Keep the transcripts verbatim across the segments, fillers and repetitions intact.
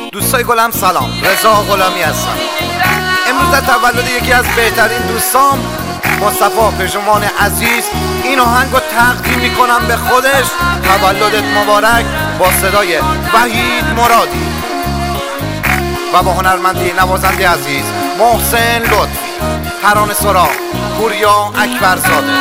دوستای گلم سلام، رضا غلامی هستم. امروز در تولد یکی از بهترین دوستام مصطفی پژمان عزیز این آهنگ رو تقدیم میکنم به خودش. تولدت مبارک با صدای وحید مرادی و با هنرمندی نوازنده عزیز محسن لطفی، ترانه سرا پوریا اکبرزاده.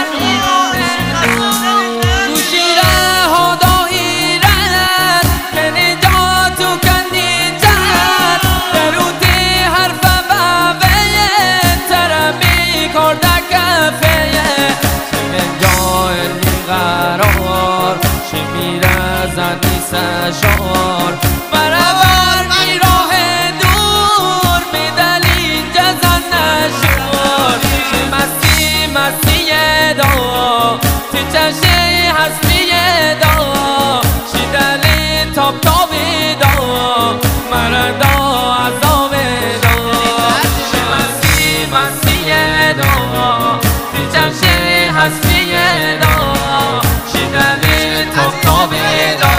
سشار برابر می راه دور می دل اینجا زن نشور مستی مستی دا تو چشه هستی دا شی دل تاب تابی دا مردا عذاب دا مستی مستی دا تو چشه هستی دا شی دل تاب تابی دا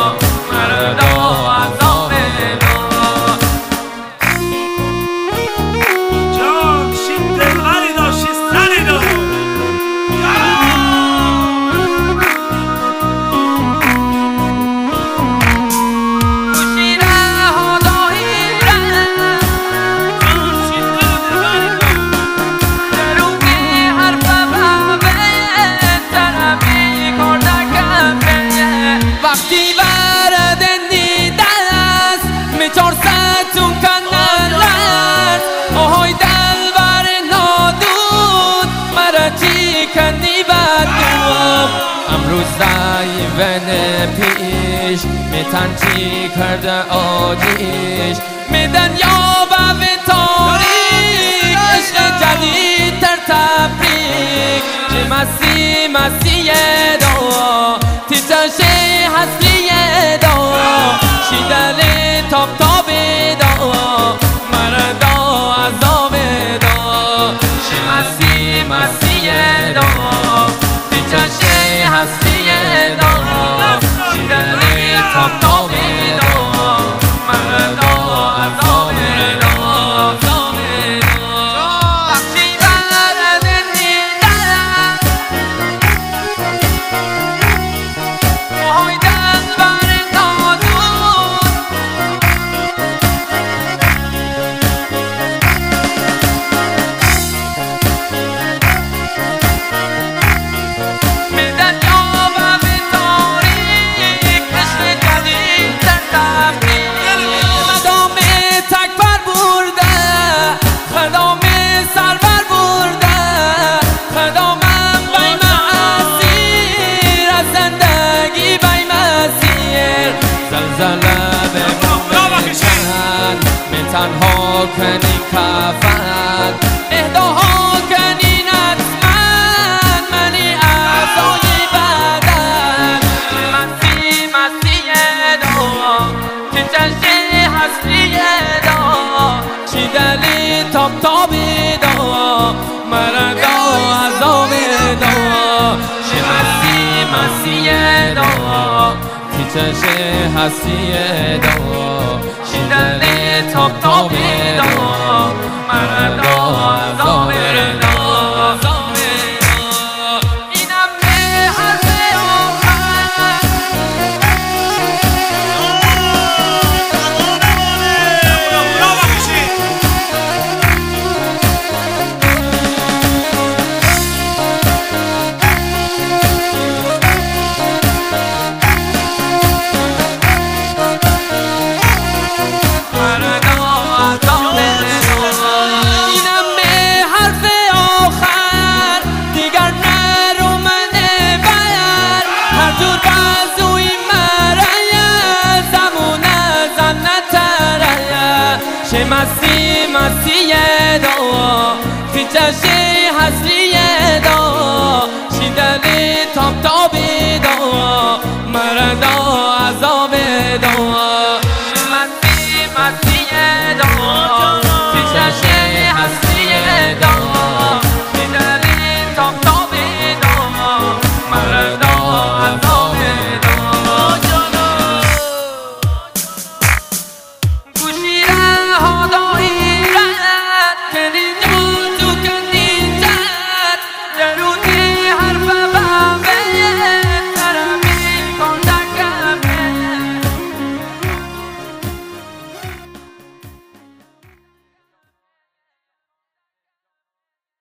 امروز ضعیفن پیش میتن چی کرده آجیش میدن یا به تاریک عشق جدید تر تبریک چه مسی مسی دا تی چشه حسلی دا شیدل تاب تاب دا مردا عذاب دا چه مسی مسی دا تی چشه هستی دا شیدل تاب تاب دا مردا عذاب دا تنها کنی کفن اهداها کنی نتمن منی اعضای بدن مستی مستی دا که چشی هستی دا چی دلی تاب تابی دا مردا عذاب دا چی مستی مستی دا که چشی هستی دا چی دلی تاب تاب دا مردا عذاب دا اینم به حرف آخر چه مستی مستی دا تی چشه حسلی دا شیدلی تاب تابی دا مردا